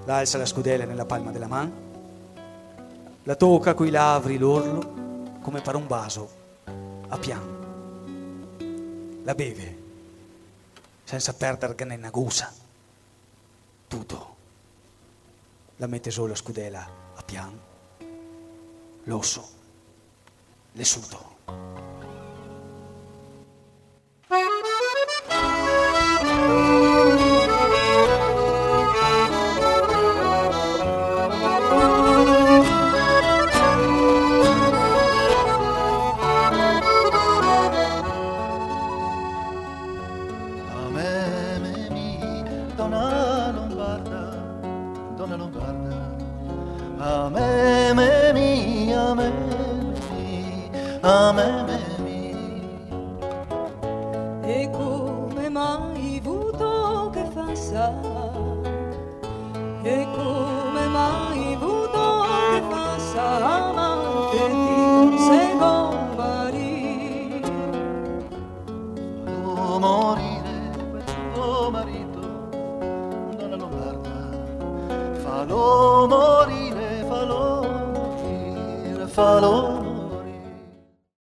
l'alza la scudella nella palma della mano, la tocca coi lavri l'orlo come per un vaso a pian, la beve senza perdere né una gusa, tutto, la mette solo la scudella a pian, l'osso, l'esuto. E come mai avuto che fa sa? E come mai avuto che fa sa? Amante di secondo marito. Fallo morire questo marito, donna Lombarda. Fallo morire, fallo morire, fallo